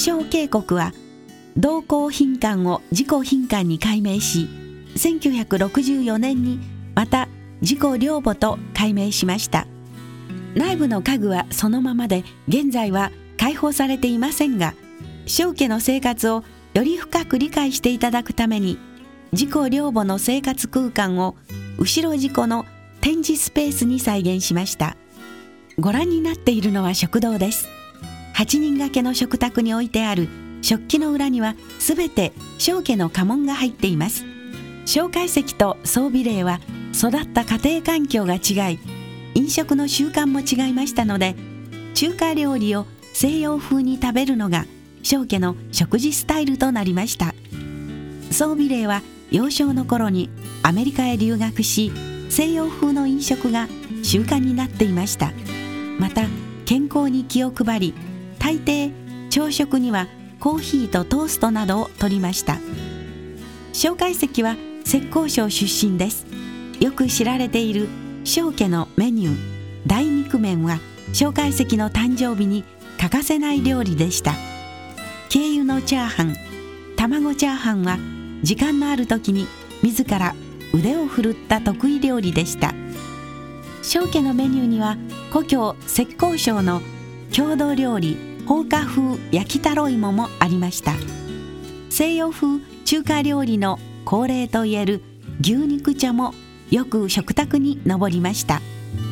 小渓谷は道交賓館を自己賓館に改名し、1964年にまた自己寮母と改名しました。内部の家具はそのままで現在は開放されていませんが、正家の生活をより深く理解していただくために、自己寮母の生活空間を後ろ自己の展示スペースに再現しました。ご覧になっているのは食堂です。8人掛けの食卓に置いてある食器の裏にはすべて正家の家紋が入っています。介石と宗美齢は育った家庭環境が違い、飲食の習慣も違いましたので、中華料理を西洋風に食べるのが正家の食事スタイルとなりました。宗美齢は幼少の頃にアメリカへ留学し、西洋風の飲食が習慣になっていました。また健康に気を配り、大抵朝食にはコーヒーとトーストなどを取りました。介石は浙江省出身です。よく知られている正家のメニュー大肉麺は介石の誕生日に欠かせない料理でした。軽油のチャーハン、卵チャーハンは時間のある時に自ら腕を振るった得意料理でした。正家のメニューには故郷浙江省の郷土料理放火風焼きタロイモもありました。西洋風中華料理の恒例といえる牛肉茶もよく食卓に上りました。